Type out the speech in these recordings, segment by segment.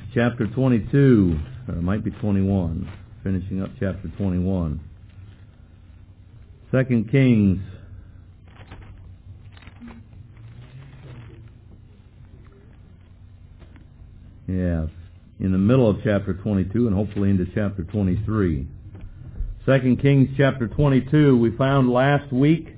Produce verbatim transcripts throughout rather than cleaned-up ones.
chapter twenty-two, or it might be twenty-one, finishing up chapter twenty-one. Second Kings. Yeah, in the middle of chapter twenty-two and hopefully into chapter twenty-three. Second Kings chapter twenty-two, we found last week.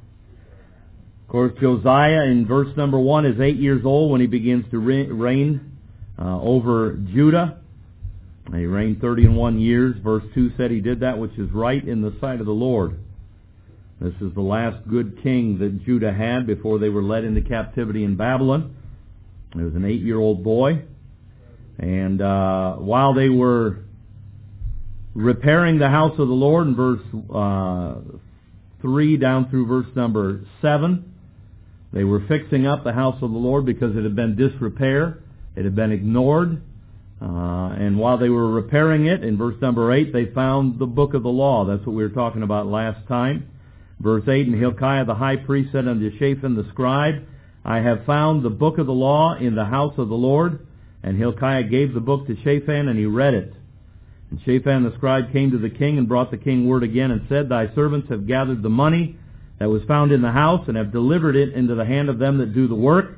Of course, Josiah in verse number one is eight years old when he begins to reign uh, over Judah. He reigned thirty and one years. Verse two said he did that which is right in the sight of the Lord. This is the last good king that Judah had before they were led into captivity in Babylon. He was an eight-year-old boy. And uh, while they were repairing the house of the Lord in verse uh, three down through verse number seven, they were fixing up the house of the Lord because it had been disrepair. It had been ignored. Uh, and while they were repairing it, in verse number eight, they found the book of the law. That's what we were talking about last time. Verse eight, and Hilkiah the high priest said unto Shaphan the scribe, I have found the book of the law in the house of the Lord. And Hilkiah gave the book to Shaphan, and he read it. And Shaphan the scribe came to the king and brought the king word again and said, Thy servants have gathered the money that was found in the house and have delivered it into the hand of them that do the work,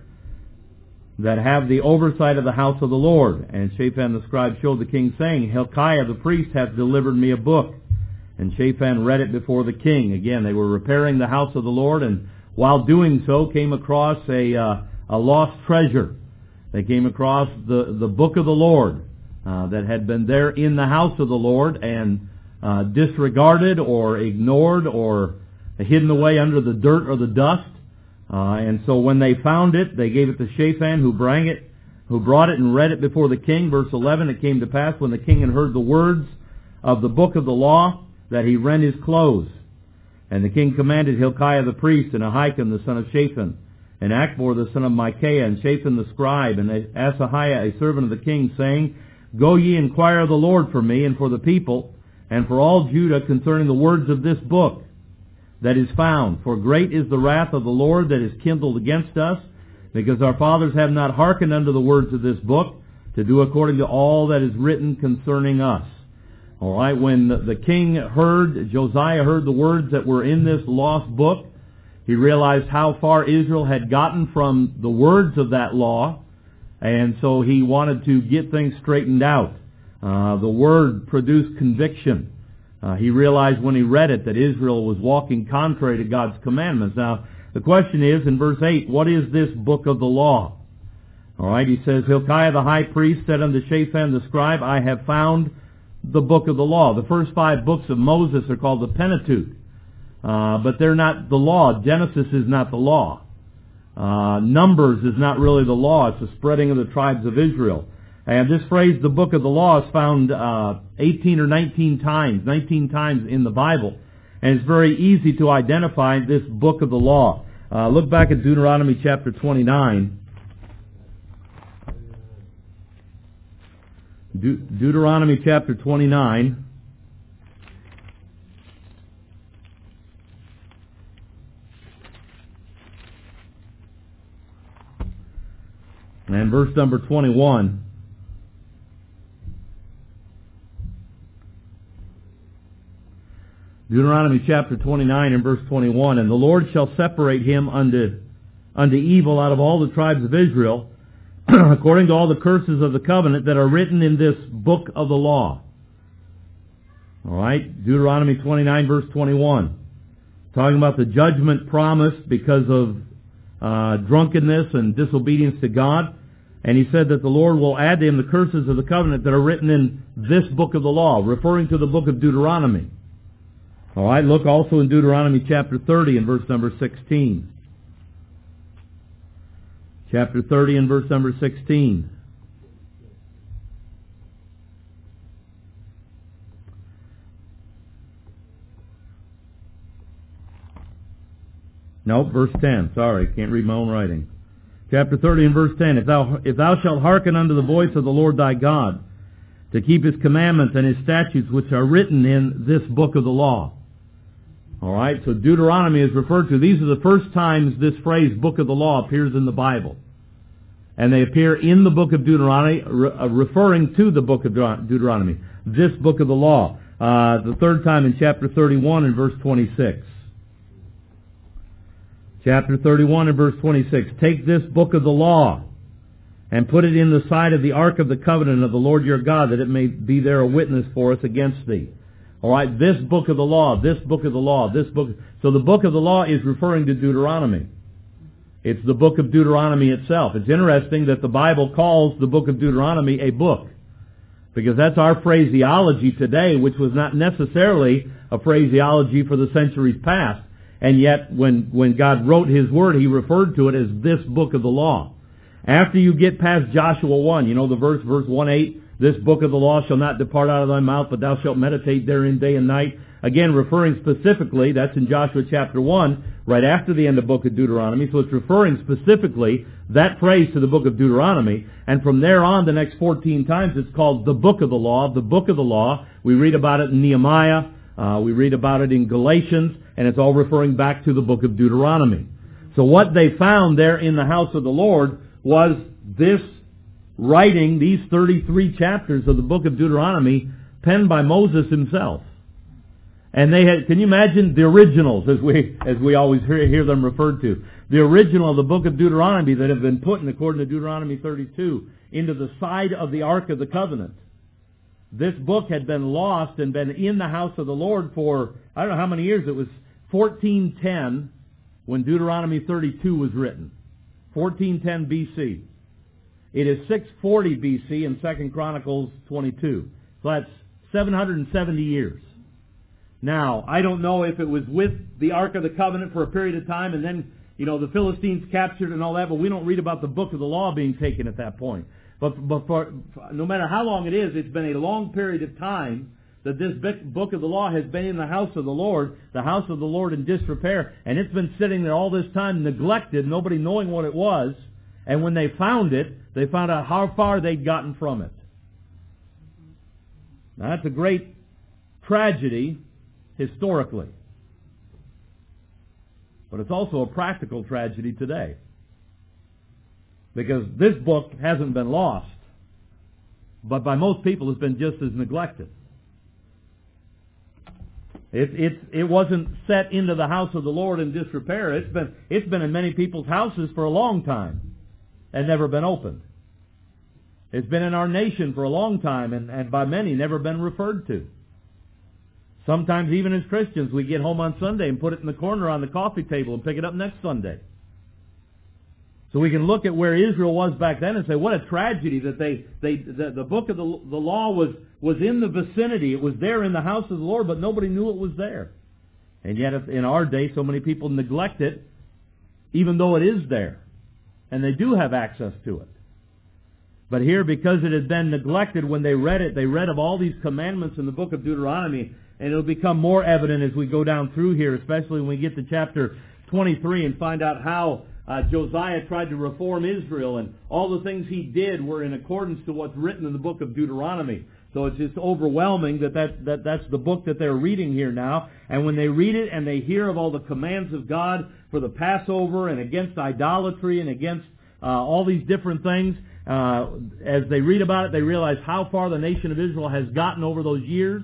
that have the oversight of the house of the Lord. And Shaphan the scribe showed the king, saying, Hilkiah the priest hath delivered me a book. And Shaphan read it before the king. Again, they were repairing the house of the Lord, and while doing so, came across a, uh, a lost treasure. They came across the, the book of the Lord uh, that had been there in the house of the Lord and uh, disregarded or ignored or hidden away under the dirt or the dust. Uh, and so when they found it, they gave it to Shaphan, who brought it, who brought it and read it before the king. Verse eleven, it came to pass when the king had heard the words of the book of the law that he rent his clothes. And the king commanded Hilkiah the priest and Ahikam the son of Shaphan, and Achbor the son of Micaiah, and Shaphan the scribe, and Asahiah a servant of the king, saying, Go ye inquire of the Lord for me, and for the people, and for all Judah concerning the words of this book that is found. For great is the wrath of the Lord that is kindled against us, because our fathers have not hearkened unto the words of this book, to do according to all that is written concerning us. All right, when the king heard, Josiah heard the words that were in this lost book, he realized how far Israel had gotten from the words of that law, and so he wanted to get things straightened out. Uh, the word produced conviction. Uh, he realized when he read it that Israel was walking contrary to God's commandments. Now, the question is, in verse eight, what is this book of the law? All right, he says, Hilkiah the high priest said unto Shaphan the scribe, I have found the book of the law. The first five books of Moses are called the Pentateuch. Uh, but they're not the law. Genesis is not the law. Uh, Numbers is not really the law. It's the spreading of the tribes of Israel. And this phrase, the book of the law, is found uh, eighteen or nineteen times, nineteen times in the Bible. And it's very easy to identify this book of the law. Uh, look back at Deuteronomy chapter twenty-nine. De- Deuteronomy chapter twenty-nine. And verse number twenty-one. Deuteronomy chapter twenty-nine and verse twenty-one. And the Lord shall separate him unto, unto evil out of all the tribes of Israel, according to all the curses of the covenant that are written in this book of the law. All right, Deuteronomy twenty-nine verse twenty-one. Talking about the judgment promised because of uh, drunkenness and disobedience to God. And he said that the Lord will add to him the curses of the covenant that are written in this book of the law, referring to the book of Deuteronomy. All right, look also in Deuteronomy chapter thirty and verse number sixteen. Chapter thirty and verse number sixteen. Nope, verse ten. Sorry, can't read my own writing. Chapter thirty and verse ten. If thou, if thou shalt hearken unto the voice of the Lord thy God, to keep his commandments and his statutes which are written in this book of the law. All right, so Deuteronomy is referred to. These are the first times this phrase, book of the law, appears in the Bible. And they appear in the book of Deuteronomy, re- referring to the book of Deuteronomy, this book of the law. Uh, the third time in chapter thirty-one and verse twenty-six. Chapter thirty-one and verse twenty-six. Take this book of the law and put it in the side of the ark of the covenant of the Lord your God, that it may be there a witness for us against thee. All right, this book of the law, this book of the law, this book. So the book of the law is referring to Deuteronomy. It's the book of Deuteronomy itself. It's interesting that the Bible calls the book of Deuteronomy a book, because that's our phraseology today, which was not necessarily a phraseology for the centuries past. And yet, when, when God wrote His Word, He referred to it as this book of the law. After you get past Joshua one, you know the verse, verse one eight, this book of the law shall not depart out of thy mouth, but thou shalt meditate therein day and night. Again, referring specifically, that's in Joshua chapter one, right after the end of the book of Deuteronomy. So it's referring specifically, that phrase, to the book of Deuteronomy. And from there on, the next fourteen times, it's called the book of the law, the book of the law. We read about it in Nehemiah, uh, we read about it in Galatians, and it's all referring back to the book of Deuteronomy. So what they found there in the house of the Lord was this writing, these thirty-three chapters of the book of Deuteronomy, penned by Moses himself. And they had, can you imagine the originals, as we as we always hear, hear them referred to, the original of the book of Deuteronomy that have been put in, according to Deuteronomy thirty-two, into the side of the Ark of the Covenant. This book had been lost and been in the house of the Lord for, I don't know how many years. It was fourteen ten when Deuteronomy thirty-two was written. fourteen ten B C. It is six forty B C in Second Chronicles twenty-two. So that's seven hundred seventy years. Now, I don't know if it was with the Ark of the Covenant for a period of time and then, you know, the Philistines captured and all that, but we don't read about the book of the law being taken at that point. But, but for, no matter how long it is, it's been a long period of time that this book of the law has been in the house of the Lord, the house of the Lord in disrepair, and it's been sitting there all this time neglected, nobody knowing what it was, and when they found it, they found out how far they'd gotten from it. Now, that's a great tragedy historically. But it's also a practical tragedy today. Because this book hasn't been lost, but by most people it's been just as neglected. It, it, it wasn't set into the house of the Lord in disrepair. It's been, it's been in many people's houses for a long time and never been opened. It's been in our nation for a long time and, and by many never been referred to. Sometimes even as Christians, we get home on Sunday and put it in the corner on the coffee table and pick it up next Sunday. So we can look at where Israel was back then and say, what a tragedy that they, they the, the book of the, the law was, was in the vicinity. It was there in the house of the Lord, but nobody knew it was there. And yet in our day, so many people neglect it, even though it is there. And they do have access to it. But here, because it had been neglected, when they read it, they read of all these commandments in the book of Deuteronomy. And it'll become more evident as we go down through here, especially when we get to chapter twenty-three and find out how uh, Josiah tried to reform Israel, and all the things he did were in accordance to what's written in the book of Deuteronomy. So it's just overwhelming that, that, that that's the book that they're reading here now. And when they read it and they hear of all the commands of God for the Passover and against idolatry and against uh, all these different things, uh, as they read about it, they realize how far the nation of Israel has gotten over those years.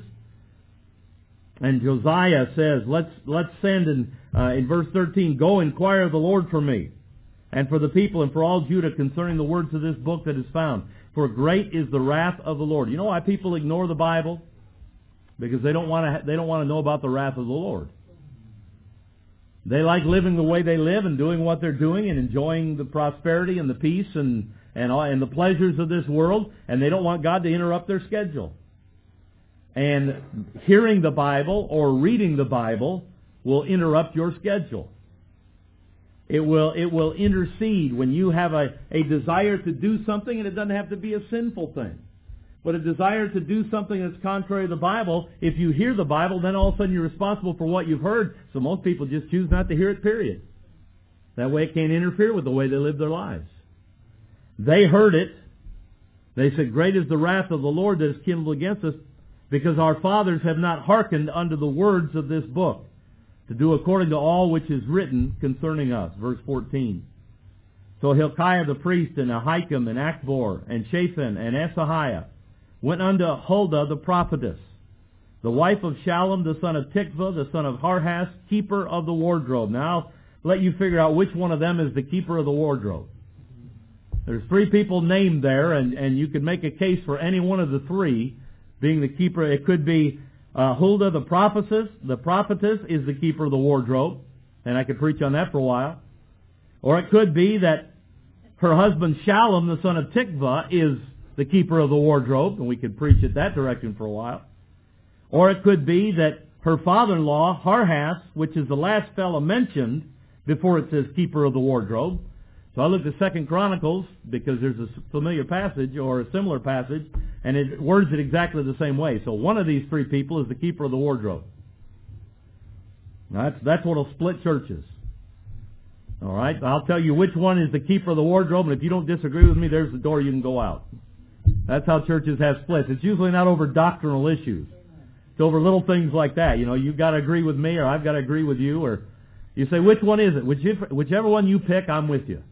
And Josiah says, let's let's send in, uh, in verse thirteen, go inquire of the Lord for me, and for the people, and for all Judah concerning the words of this book that is found. For great is the wrath of the Lord. You know why people ignore the Bible? Because they don't want to they don't want to know about the wrath of the Lord. They like living the way they live and doing what they're doing and enjoying the prosperity and the peace and and, all, and the pleasures of this world, and they don't want God to interrupt their schedule. And hearing the Bible or reading the Bible will interrupt your schedule. It will it will intercede when you have a, a desire to do something, and it doesn't have to be a sinful thing. But a desire to do something that's contrary to the Bible, if you hear the Bible, then all of a sudden you're responsible for what you've heard. So most people just choose not to hear it, period. That way it can't interfere with the way they live their lives. They heard it. They said, great is the wrath of the Lord that is kindled against us, because our fathers have not hearkened unto the words of this book, to do according to all which is written concerning us. Verse fourteen. So Hilkiah the priest, and Ahikam, and Achbor, and Shaphan, and Asahiah went unto Huldah the prophetess, the wife of Shallum the son of Tikvah, the son of Harhas, keeper of the wardrobe. Now I'll let you figure out which one of them is the keeper of the wardrobe. There's three people named there, and, and you could make a case for any one of the three being the keeper. It could be uh, Huldah the prophetess. The prophetess is the keeper of the wardrobe, and I could preach on that for a while. Or it could be that her husband Shallum, the son of Tikvah, is the keeper of the wardrobe, and we could preach at that direction for a while. Or it could be that her father-in-law, Harhas, which is the last fellow mentioned before it says keeper of the wardrobe. So I looked at Second Chronicles, because there's a familiar passage or a similar passage, and it words it exactly the same way. So one of these three people is the keeper of the wardrobe. Now that's, that's what will split churches. All right? I'll tell you which one is the keeper of the wardrobe, and if you don't disagree with me, there's the door you can go out. That's how churches have splits. It's usually not over doctrinal issues. It's over little things like that. You know, you've got to agree with me, or I've got to agree with you, or you say, which one is it? Whichever, whichever one you pick, I'm with you.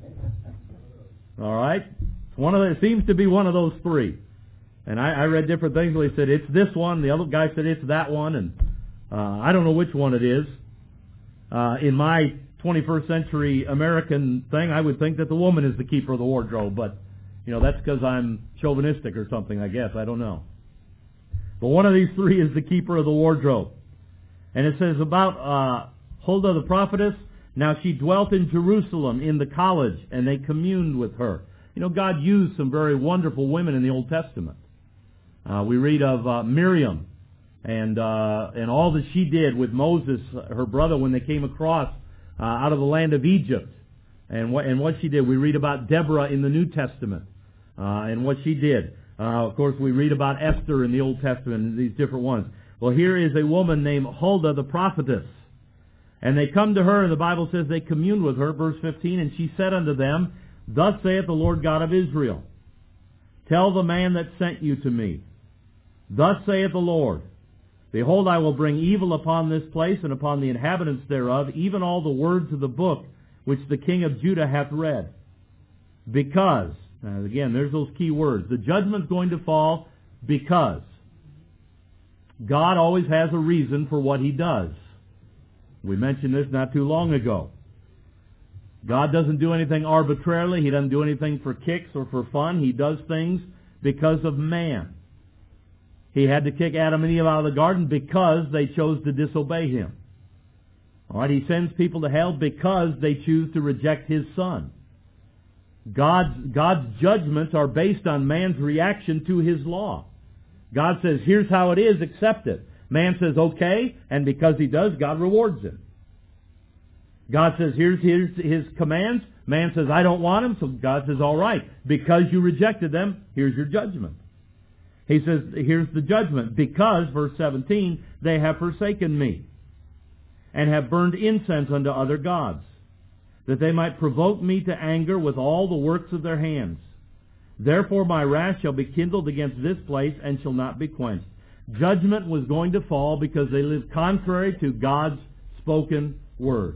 All right? One of the, it seems to be one of those three. And I, I read different things where he said, it's this one. The other guy said, it's that one. And uh, I don't know which one it is. Uh, in my twenty-first century American thing, I would think that the woman is the keeper of the wardrobe. But, you know, that's because I'm chauvinistic or something, I guess. I don't know. But one of these three is the keeper of the wardrobe. And it says about uh, Huldah the prophetess, now she dwelt in Jerusalem in the college, and they communed with her. You know, God used some very wonderful women in the Old Testament. Uh, we read of uh, Miriam and uh, and all that she did with Moses, her brother, when they came across uh, out of the land of Egypt, and what and what she did. We read about Deborah in the New Testament uh, and what she did. Uh, of course, we read about Esther in the Old Testament and these different ones. Well, here is a woman named Huldah the prophetess. And they come to her, and the Bible says they communed with her, verse fifteen, and she said unto them, Thus saith the Lord God of Israel, Tell the man that sent you to me, Thus saith the Lord, Behold, I will bring evil upon this place and upon the inhabitants thereof, even all the words of the book which the king of Judah hath read. Because, now again, there's those key words, the judgment's going to fall because. God always has a reason for what He does. We mentioned this not too long ago. God doesn't do anything arbitrarily. He doesn't do anything for kicks or for fun. He does things because of man. He had to kick Adam and Eve out of the garden because they chose to disobey Him. All right, He sends people to hell because they choose to reject His Son. God's, God's judgments are based on man's reaction to His law. God says, here's how it is, accept it. Man says, okay, and because he does, God rewards him. God says, here's his, his commands. Man says, I don't want them, so God says, all right. Because you rejected them, here's your judgment. He says, here's the judgment. Because, verse seventeen, they have forsaken me, and have burned incense unto other gods, that they might provoke me to anger with all the works of their hands. Therefore my wrath shall be kindled against this place, and shall not be quenched. Judgment was going to fall because they lived contrary to God's spoken word.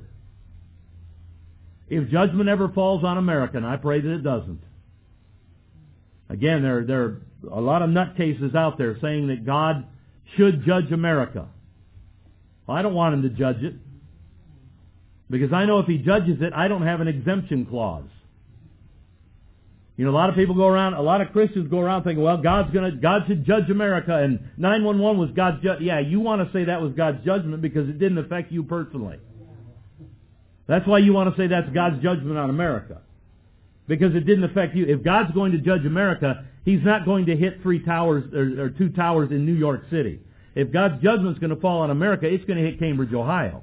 If judgment ever falls on America, and I pray that it doesn't. Again, there, there are a lot of nutcases out there saying that God should judge America. Well, I don't want Him to judge it. Because I know if He judges it, I don't have an exemption clause. You know, a lot of people go around, a lot of Christians go around thinking, well, God's gonna, God should judge America, and nine one one was God's judgment. Yeah, you want to say that was God's judgment because it didn't affect you personally. That's why you want to say that's God's judgment on America. Because it didn't affect you. If God's going to judge America, He's not going to hit three towers, or, or two towers in New York City. If God's judgment's going to fall on America, it's going to hit Cambridge, Ohio.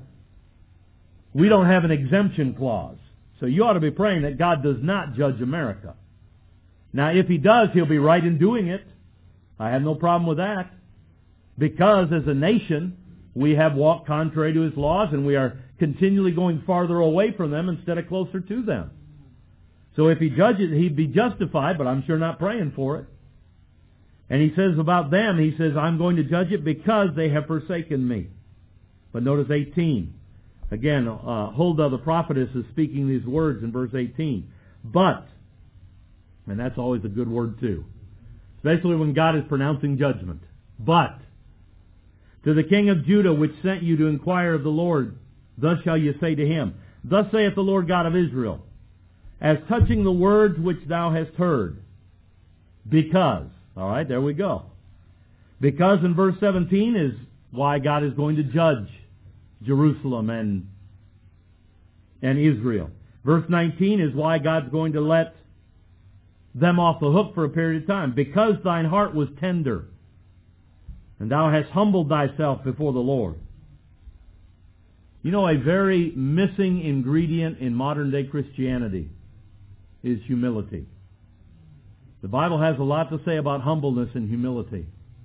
We don't have an exemption clause. So you ought to be praying that God does not judge America. Now, if He does, He'll be right in doing it. I have no problem with that. Because as a nation, we have walked contrary to His laws, and we are continually going farther away from them instead of closer to them. So if He judges, He'd be justified, but I'm sure not praying for it. And He says about them, He says, I'm going to judge it because they have forsaken me. But notice eighteen. Again, uh, Huldah the prophetess is speaking these words in verse eighteen. But, and that's always a good word too, especially when God is pronouncing judgment. But, to the king of Judah which sent you to inquire of the Lord, thus shall you say to him, Thus saith the Lord God of Israel, as touching the words which thou hast heard, because, all right, there we go. Because in verse seventeen is why God is going to judge Jerusalem and, and Israel. Verse nineteen is why God's going to let them off the hook for a period of time. Because thine heart was tender, and thou hast humbled thyself before the Lord. You know, a very missing ingredient in modern day Christianity is humility. The Bible has a lot to say about humbleness and humility.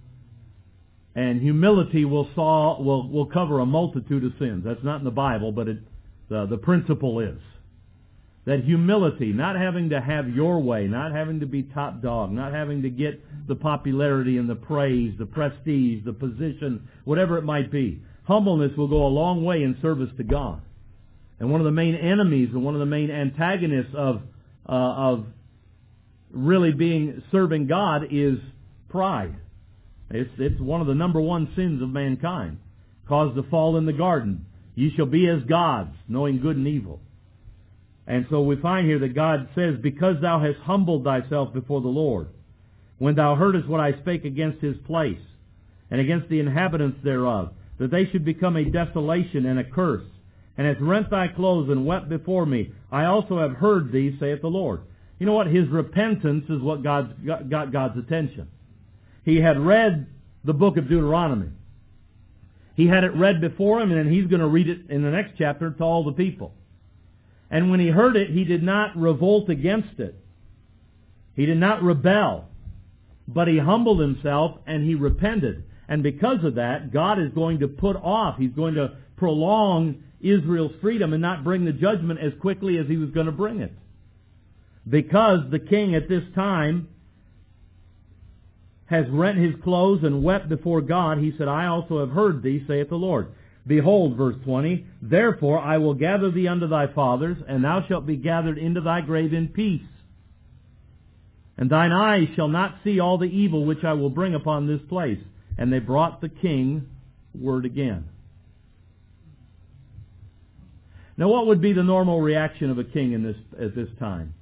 And humility will saw, will, will cover a multitude of sins. That's not in the Bible, but it, the, the principle is that humility, not having to have your way, not having to be top dog, not having to get the popularity and the praise, the prestige, the position, whatever it might be. Humbleness will go a long way in service to God. And one of the main enemies and one of the main antagonists of uh, of really being serving God is pride. It's, it's one of the number one sins of mankind. Caused the fall in the garden. Ye shall be as gods, knowing good and evil. And so we find here that God says, Because thou hast humbled thyself before the Lord, when thou heardest what I spake against his place, and against the inhabitants thereof, that they should become a desolation and a curse, and hast rent thy clothes and wept before me, I also have heard thee, saith the Lord. You know what? His repentance is what God's, got God's attention. He had read the book of Deuteronomy. He had it read before him, and then he's going to read it in the next chapter to all the people. And when he heard it, he did not revolt against it. He did not rebel. But he humbled himself and he repented. And because of that, God is going to put off, He's going to prolong Israel's freedom and not bring the judgment as quickly as He was going to bring it. Because the king at this time has rent his clothes and wept before God, he said, I also have heard thee, saith the Lord. Behold, verse twenty, Therefore I will gather thee unto thy fathers, and thou shalt be gathered into thy grave in peace. And thine eyes shall not see all the evil which I will bring upon this place. And they brought the king word again. Now what would be the normal reaction of a king in this at this time?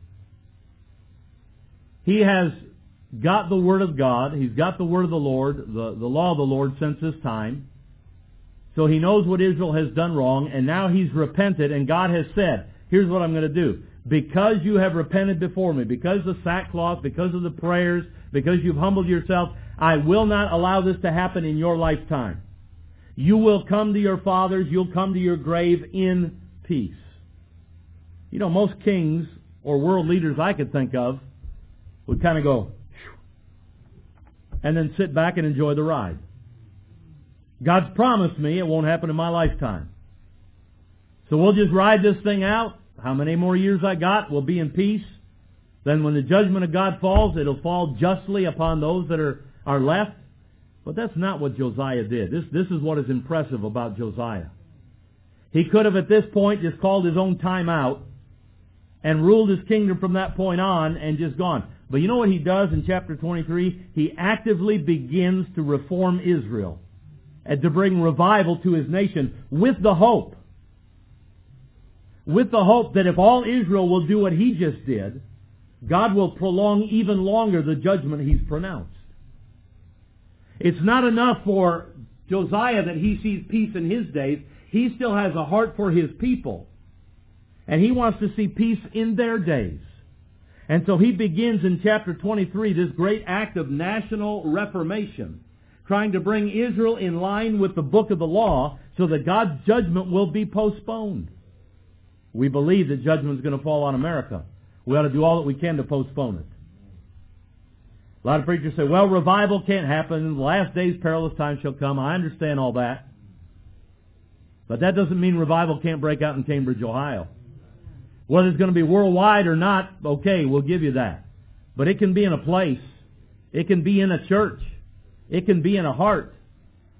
He has got the word of God. He's got the word of the Lord, the, the law of the Lord since this time. So he knows what Israel has done wrong, and now he's repented, and God has said, here's what I'm going to do. Because you have repented before me, because of the sackcloth, because of the prayers, because you've humbled yourself, I will not allow this to happen in your lifetime. You will come to your fathers, you'll come to your grave in peace. You know, most kings or world leaders I could think of would kind of go, and then sit back and enjoy the ride. God's promised me it won't happen in my lifetime. So we'll just ride this thing out. How many more years I got, we'll be in peace. Then when the judgment of God falls, it'll fall justly upon those that are, are left. But that's not what Josiah did. This, this is what is impressive about Josiah. He could have at this point just called his own time out and ruled his kingdom from that point on and just gone. But you know what he does in chapter twenty-three? He actively begins to reform Israel and to bring revival to his nation with the hope. With the hope that if all Israel will do what he just did, God will prolong even longer the judgment he's pronounced. It's not enough for Josiah that he sees peace in his days. He still has a heart for his people. And he wants to see peace in their days. And so he begins in chapter twenty-three this great act of national reformation, trying to bring Israel in line with the book of the law so that God's judgment will be postponed. We believe that judgment is going to fall on America. We ought to do all that we can to postpone it. A lot of preachers say, well, revival can't happen. In the last days, perilous times shall come. I understand all that. But that doesn't mean revival can't break out in Cambridge, Ohio. Whether it's going to be worldwide or not, okay, we'll give you that. But it can be in a place. It can be in a church. It can be in a heart.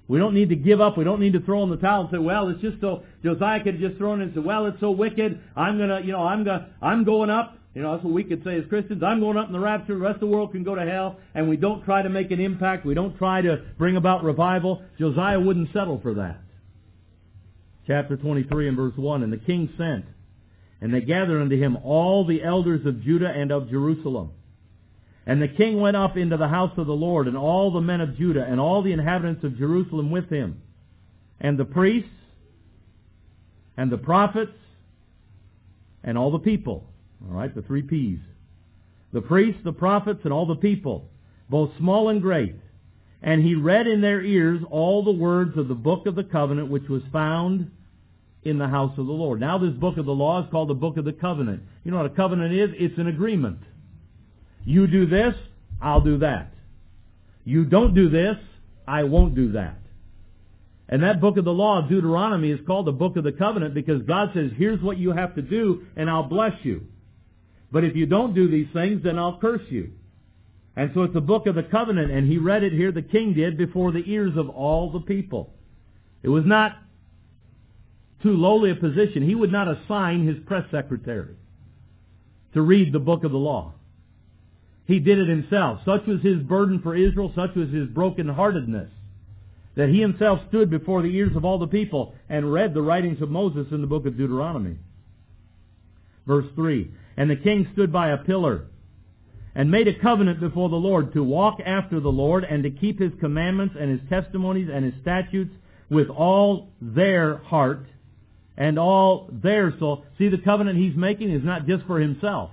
We don't need to give up. We don't need to throw in the towel and say, well, it's just so, Josiah could have just thrown in and said, well, it's so wicked. I'm going to, you know, I'm going I'm going up. You know, that's what we could say as Christians. I'm going up in the rapture. The rest of the world can go to hell. And we don't try to make an impact. We don't try to bring about revival. Josiah wouldn't settle for that. Chapter twenty-three and verse one, and the king sent, and they gathered unto him all the elders of Judah and of Jerusalem. And the king went up into the house of the Lord, and all the men of Judah, and all the inhabitants of Jerusalem with him, and the priests, and the prophets, and all the people. All right, the three P's. The priests, the prophets, and all the people, both small and great. And he read in their ears all the words of the book of the covenant, which was found in the house of the Lord. Now this book of the law is called the book of the covenant. You know what a covenant is? It's an agreement. You do this, I'll do that. You don't do this, I won't do that. And that book of the law of Deuteronomy is called the book of the covenant because God says, here's what you have to do, and I'll bless you. But if you don't do these things, then I'll curse you. And so it's the book of the covenant, and he read it here, the king did, before the ears of all the people. It was not too lowly a position. He would not assign his press secretary to read the book of the law. He did it himself. Such was his burden for Israel, such was his brokenheartedness, that he himself stood before the ears of all the people and read the writings of Moses in the book of Deuteronomy. Verse three, and the king stood by a pillar and made a covenant before the Lord to walk after the Lord and to keep his commandments and his testimonies and his statutes with all their heart and all their soul. See, the covenant he's making is not just for himself.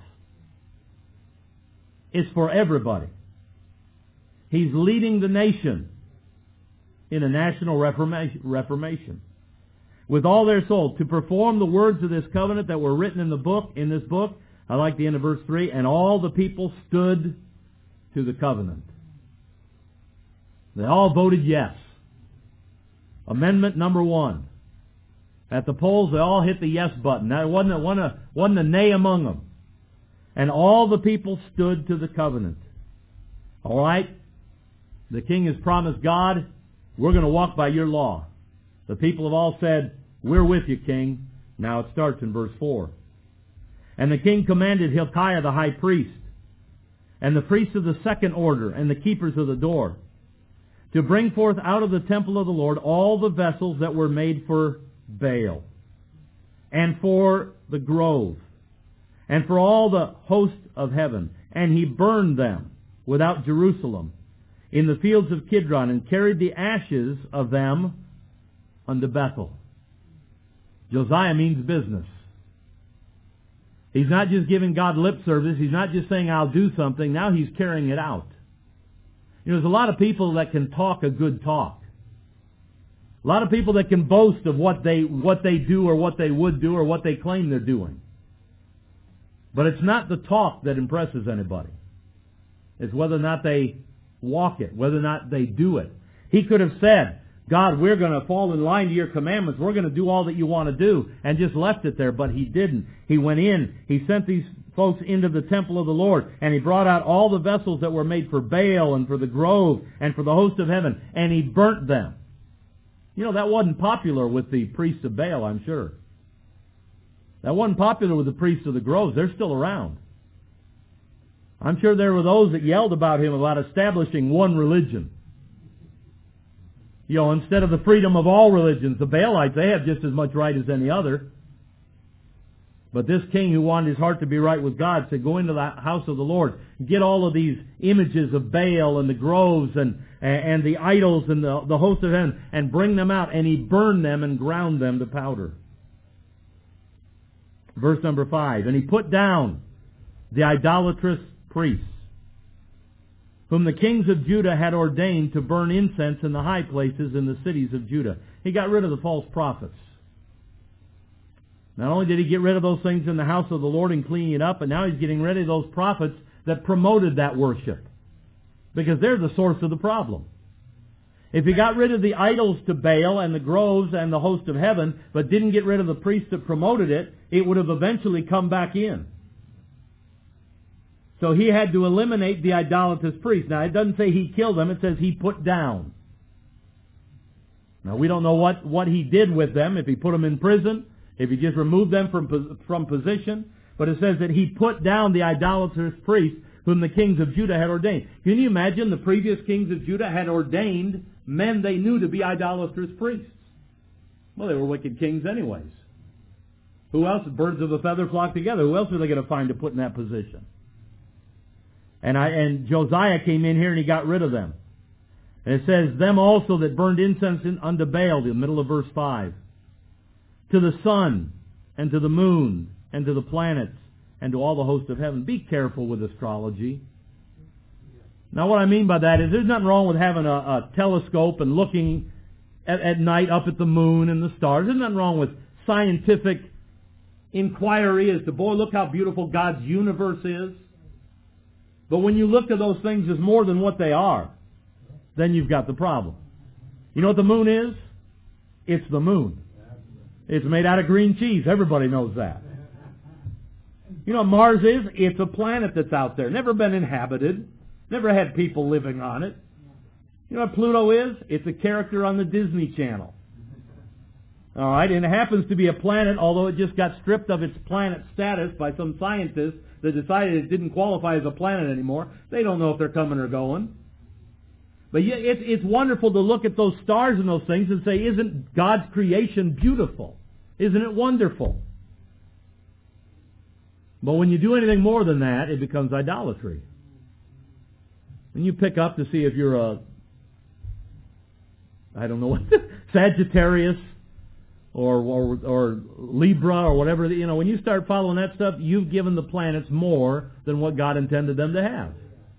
It's for everybody. He's leading the nation in a national reformation. With all their soul, to perform the words of this covenant that were written in the book, in this book. I like the end of verse three. And all the people stood to the covenant. They all voted yes. Amendment number one. At the polls, they all hit the yes button. There wasn't a, wasn't a, wasn't a nay among them. And all the people stood to the covenant. All right? The king has promised God, we're going to walk by your law. The people have all said, we're with you, king. Now it starts in verse four. And the king commanded Hilkiah the high priest, and the priests of the second order, and the keepers of the door, to bring forth out of the temple of the Lord all the vessels that were made for Baal, and for the grove, and for all the host of heaven. And he burned them without Jerusalem in the fields of Kidron, and carried the ashes of them unto Bethel. Josiah means business. He's not just giving God lip service. He's not just saying, I'll do something. Now he's carrying it out. You know, there's a lot of people that can talk a good talk. A lot of people that can boast of what they, what they do or what they would do or what they claim they're doing. But it's not the talk that impresses anybody. It's whether or not they walk it, whether or not they do it. He could have said, God, we're going to fall in line to your commandments. We're going to do all that you want to do, and just left it there, but he didn't. He went in. He sent these folks into the temple of the Lord, and he brought out all the vessels that were made for Baal and for the grove and for the host of heaven, and he burnt them. You know, that wasn't popular with the priests of Baal, I'm sure. That wasn't popular with the priests of the groves. They're still around. I'm sure there were those that yelled about him about establishing one religion. You know, instead of the freedom of all religions, the Baalites, they have just as much right as any other. But this king who wanted his heart to be right with God said, go into the house of the Lord, get all of these images of Baal and the groves and, and the idols and the, the host of heaven, and bring them out. And he burned them and ground them to powder. Verse number five, and he put down the idolatrous priests, whom the kings of Judah had ordained to burn incense in the high places in the cities of Judah. He got rid of the false prophets. Not only did he get rid of those things in the house of the Lord and cleaning it up, but now he's getting rid of those prophets that promoted that worship. Because they're the source of the problem. If he got rid of the idols to Baal and the groves and the host of heaven, but didn't get rid of the priests that promoted it, it would have eventually come back in. So he had to eliminate the idolatrous priests. Now, it doesn't say he killed them. It says he put down. Now, we don't know what, what he did with them, if he put them in prison, if he just removed them from, from position. But it says that he put down the idolatrous priests whom the kings of Judah had ordained. Can you imagine the previous kings of Judah had ordained men they knew to be idolatrous priests? Well, they were wicked kings anyways. Who else? Birds of a feather flock together. Who else are they going to find to put in that position? And I and Josiah came in here and he got rid of them. And it says, them also that burned incense unto Baal, the middle of verse five, to the sun, and to the moon, and to the planets, and to all the hosts of heaven. Be careful with astrology. Now what I mean by that is there's nothing wrong with having a, a telescope and looking at, at night up at the moon and the stars. There's nothing wrong with scientific inquiry as to, boy, look how beautiful God's universe is. But when you look at those things as more than what they are, then you've got the problem. You know what the moon is? It's the moon. It's made out of green cheese. Everybody knows that. You know what Mars is? It's a planet that's out there. Never been inhabited. Never had people living on it. You know what Pluto is? It's a character on the Disney Channel. All right, and it happens to be a planet, although it just got stripped of its planet status by some scientists that decided it didn't qualify as a planet anymore. They don't know if they're coming or going. But yeah, it's, it's wonderful to look at those stars and those things and say, isn't God's creation beautiful? Isn't it wonderful? But when you do anything more than that, it becomes idolatry. When you pick up to see if you're a, I don't know what, Sagittarius or, or or Libra or whatever, you know, when you start following that stuff, you've given the planets more than what God intended them to have.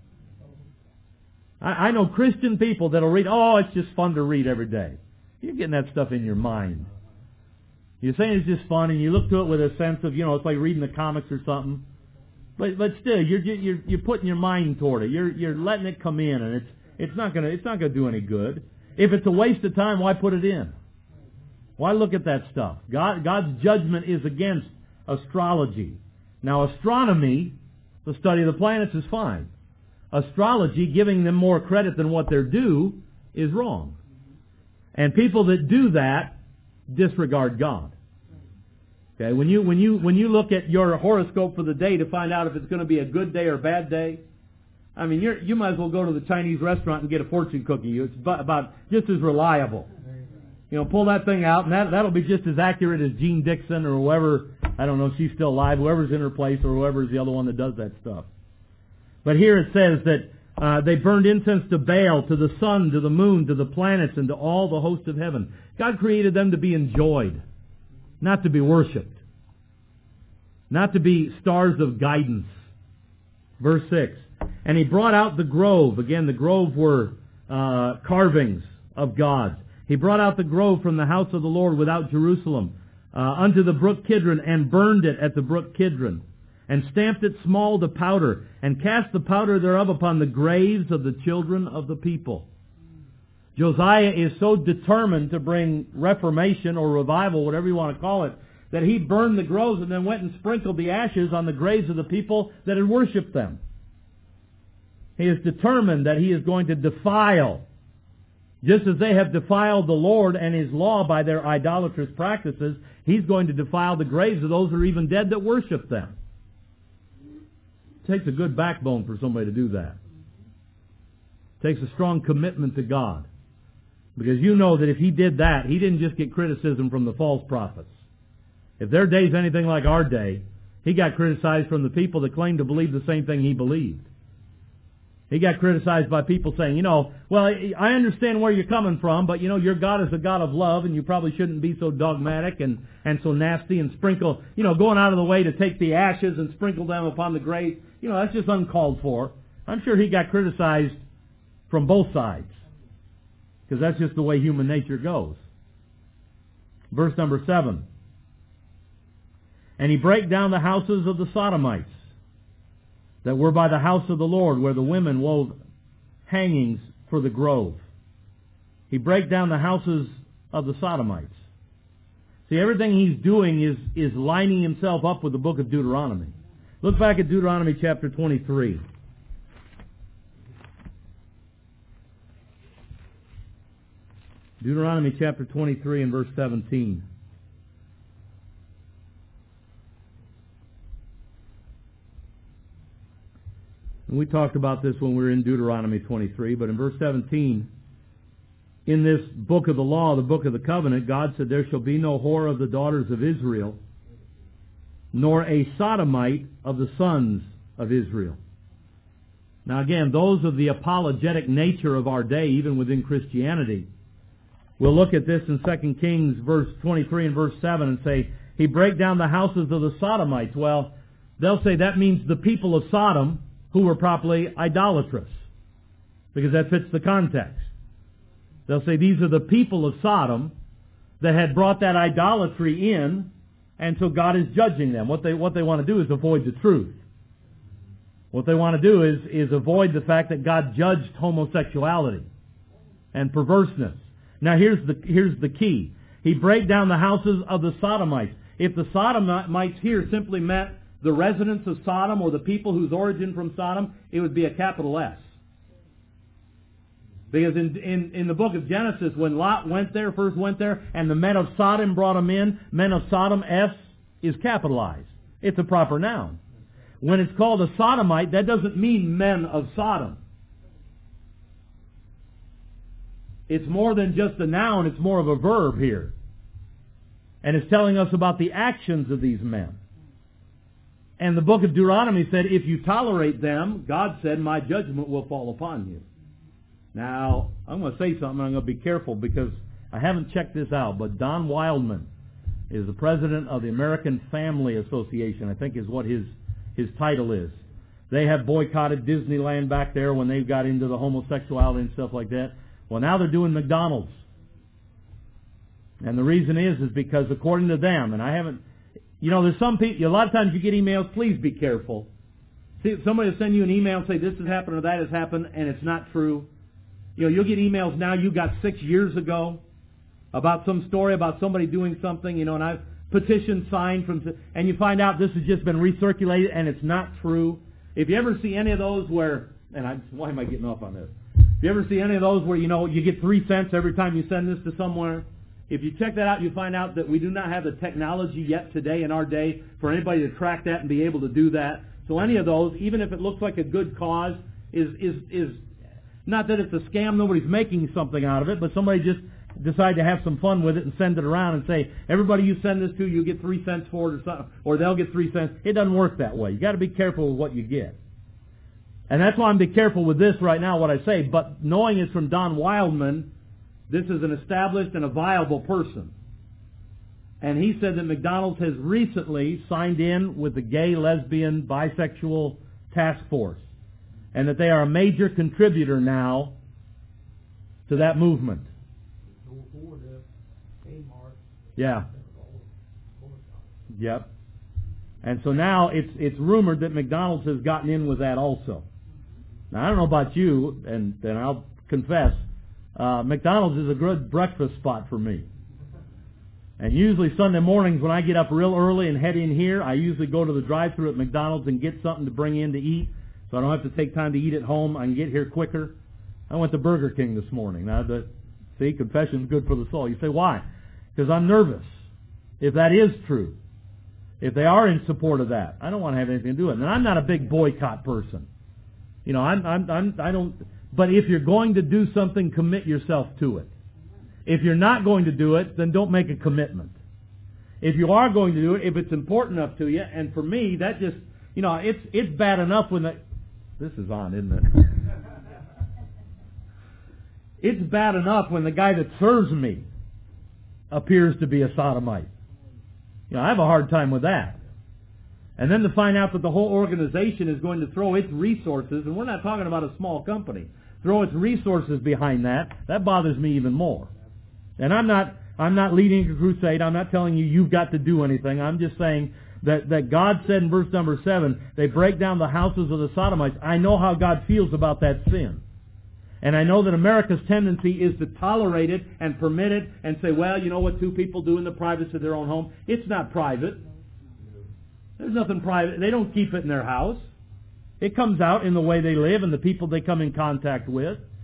I, I know Christian people that'll read, oh, it's just fun to read every day. You're getting that stuff in your mind. You're saying it's just fun, and you look to it with a sense of, you know, it's like reading the comics or something. But but still, you're you're you're putting your mind toward it. You're you're letting it come in, and it's it's not gonna it's not gonna do any good. If it's a waste of time, why put it in? Why look at that stuff? God God's judgment is against astrology. Now, astronomy, the study of the planets, is fine. Astrology, giving them more credit than what they're due, is wrong. And people that do that disregard God. Okay, when you when you when you look at your horoscope for the day to find out if it's going to be a good day or a bad day, I mean, you're, you might as well go to the Chinese restaurant and get a fortune cookie. It's about just as reliable. You know, pull that thing out, and that that'll be just as accurate as Jean Dixon or whoever. I don't know if she's still alive. Whoever's in her place, or whoever's the other one that does that stuff. But here it says that uh, they burned incense to Baal, to the sun, to the moon, to the planets, and to all the hosts of heaven. God created them to be enjoyed, not to be worshipped, not to be stars of guidance. Verse six, and he brought out the grove. Again, the grove were uh, carvings of gods. He brought out the grove from the house of the Lord without Jerusalem, uh, unto the brook Kidron, and burned it at the brook Kidron, and stamped it small to powder, and cast the powder thereof upon the graves of the children of the people. Josiah is so determined to bring reformation or revival, whatever you want to call it, that he burned the groves and then went and sprinkled the ashes on the graves of the people that had worshipped them. He is determined that he is going to defile, just as they have defiled the Lord and His law by their idolatrous practices, He's going to defile the graves of those who are even dead that worship them. It takes a good backbone for somebody to do that. It takes a strong commitment to God. Because you know that if he did that, he didn't just get criticism from the false prophets. If their day's anything like our day, he got criticized from the people that claimed to believe the same thing he believed. He got criticized by people saying, you know, well, I understand where you're coming from, but, you know, your God is a God of love, and you probably shouldn't be so dogmatic and, and so nasty and sprinkle, you know, going out of the way to take the ashes and sprinkle them upon the grave. You know, that's just uncalled for. I'm sure he got criticized from both sides, because that's just the way human nature goes. Verse number seven. And he brake down the houses of the Sodomites that were by the house of the Lord, where the women wove hangings for the grove. He brake down the houses of the Sodomites. See, everything he's doing is, is lining himself up with the book of Deuteronomy. Look back at Deuteronomy chapter twenty-three. Deuteronomy chapter twenty-three and verse seventeen. And we talked about this when we were in Deuteronomy twenty-three, but in verse seventeen, in this book of the law, the book of the covenant, God said, "There shall be no whore of the daughters of Israel, nor a sodomite of the sons of Israel." Now again, those of the apologetic nature of our day, even within Christianity, we'll look at this in Second Kings verse twenty-three and verse seven and say, He break down the houses of the sodomites. Well, they'll say that means the people of Sodom who were properly idolatrous, because that fits the context. They'll say these are the people of Sodom that had brought that idolatry in, and so God is judging them. What they what they want to do is avoid the truth. What they want to do is, is avoid the fact that God judged homosexuality and perverseness. Now here's the here's the key. He break down the houses of the Sodomites. If the Sodomites here simply meant the residents of Sodom or the people whose origin from Sodom, it would be a capital S. Because in, in, in the book of Genesis, when Lot went there, first went there, and the men of Sodom brought him in, men of Sodom, S is capitalized. It's a proper noun. When it's called a sodomite, that doesn't mean men of Sodom. It's more than just a noun, it's more of a verb here. And it's telling us about the actions of these men. And the book of Deuteronomy said, if you tolerate them, God said, my judgment will fall upon you. Now, I'm going to say something, I'm going to be careful because I haven't checked this out, but Don Wildman is the president of the American Family Association, I think is what his, his title is. They have boycotted Disneyland back there when they got into the homosexuality and stuff like that. Well, now they're doing McDonald's. And the reason is, is because according to them, and I haven't, you know, there's some people, a lot of times you get emails, please be careful. See, somebody will send you an email and say this has happened or that has happened, and it's not true. You know, you'll get emails now you got six years ago about some story about somebody doing something, you know, and I've petitioned signed from, and you find out this has just been recirculated and it's not true. If you ever see any of those where, and I, why am I getting off on this? If you ever see any of those where, you know, you get three cents every time you send this to somewhere, if you check that out, you find out that we do not have the technology yet today in our day for anybody to track that and be able to do that. So any of those, even if it looks like a good cause, is is is not that it's a scam, nobody's making something out of it, but somebody just decided to have some fun with it and send it around and say, everybody you send this to, you get three cents for it or something, or they'll get three cents. It doesn't work that way. You got to be careful with what you get. And that's why I'm being careful with this right now, what I say. But knowing it's from Don Wildman, this is an established and a viable person. And he said that McDonald's has recently signed in with the Gay, Lesbian, Bisexual Task Force. And that they are a major contributor now to that movement. Yeah. Yep. And so now it's it's rumored that McDonald's has gotten in with that also. Now I don't know about you, and and I'll confess, uh, McDonald's is a good breakfast spot for me. And usually Sunday mornings when I get up real early and head in here, I usually go to the drive-thru at McDonald's and get something to bring in to eat, so I don't have to take time to eat at home. I can get here quicker. I went to Burger King this morning. Now, the, see, confession is good for the soul. You say, why? Because I'm nervous. If that is true, if they are in support of that, I don't want to have anything to do with it. And I'm not a big boycott person. You know, I'm, I'm, I'm, I don't. But if you're going to do something, commit yourself to it. If you're not going to do it, then don't make a commitment. If you are going to do it, if it's important enough to you, and for me, that just, you know, it's it's bad enough when the, this is on, isn't it? It's bad enough when the guy that serves me appears to be a sodomite. You know, I have a hard time with that. And then to find out that the whole organization is going to throw its resources, and we're not talking about a small company, throw its resources behind that, that bothers me even more. And I'm not I'm not leading a crusade. I'm not telling you you've got to do anything. I'm just saying that, that God said in verse number seven, they break down the houses of the sodomites. I know how God feels about that sin. And I know that America's tendency is to tolerate it and permit it and say, well, you know what two people do in the privacy of their own home? It's not private. There's nothing private. They don't keep it in their house. It comes out in the way they live and the people they come in contact with.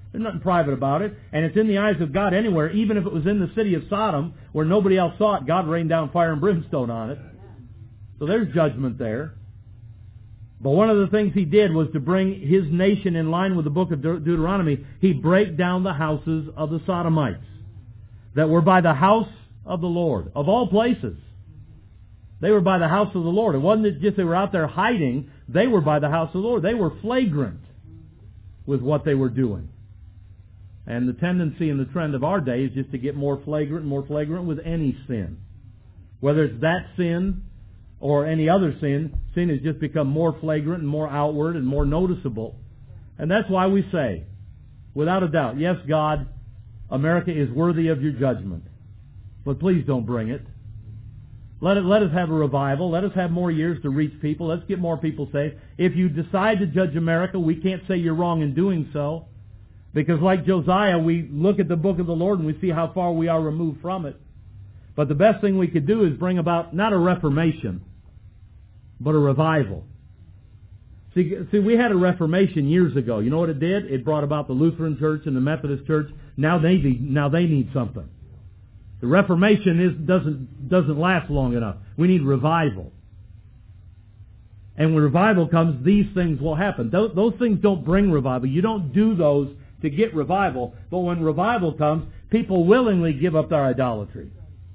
There's nothing private about it. And it's in the eyes of God anywhere. Even if it was in the city of Sodom, where nobody else saw it, God rained down fire and brimstone on it. So there's judgment there. But one of the things He did was to bring His nation in line with the book of De- Deuteronomy. He brake down the houses of the Sodomites that were by the house of the Lord, of all places. They were by the house of the Lord. It wasn't just they were out there hiding. They were by the house of the Lord. They were flagrant with what they were doing. And the tendency and the trend of our day is just to get more flagrant and more flagrant with any sin. Whether it's that sin or any other sin, sin has just become more flagrant and more outward and more noticeable. And that's why we say, without a doubt, yes, God, America is worthy of your judgment. But please don't bring it. Let it, let us have a revival. Let us have more years to reach people. Let's get more people saved. If you decide to judge America, we can't say you're wrong in doing so. Because like Josiah, we look at the book of the Lord and we see how far we are removed from it. But the best thing we could do is bring about not a reformation, but a revival. See, see, we had a reformation years ago. You know what it did? It brought about the Lutheran Church and the Methodist Church. Now they need, now they need something. The Reformation is, doesn't, doesn't last long enough. We need revival. And when revival comes, these things will happen. Those, those things don't bring revival. You don't do those to get revival. But when revival comes, people willingly give up their idolatry.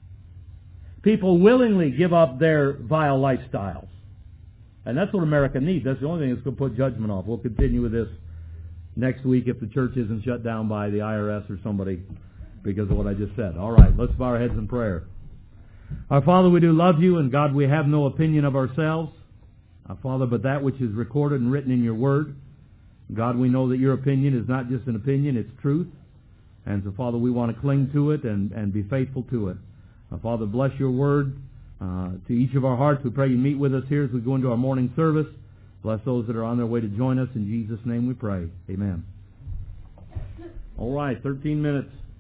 People willingly give up their vile lifestyles. And that's what America needs. That's the only thing that's going to put judgment off. We'll continue with this next week if the church isn't shut down by the I R S or somebody because of what I just said. All right, let's bow our heads in prayer. Our Father, we do love you, and God, we have no opinion of ourselves. Our Father, but that which is recorded and written in your word. God, we know that your opinion is not just an opinion, it's truth. And so, Father, we want to cling to it and, and be faithful to it. Our Father, bless your word uh, to each of our hearts. We pray you meet with us here as we go into our morning service. Bless those that are on their way to join us. In Jesus' name we pray. Amen. All right, thirteen minutes.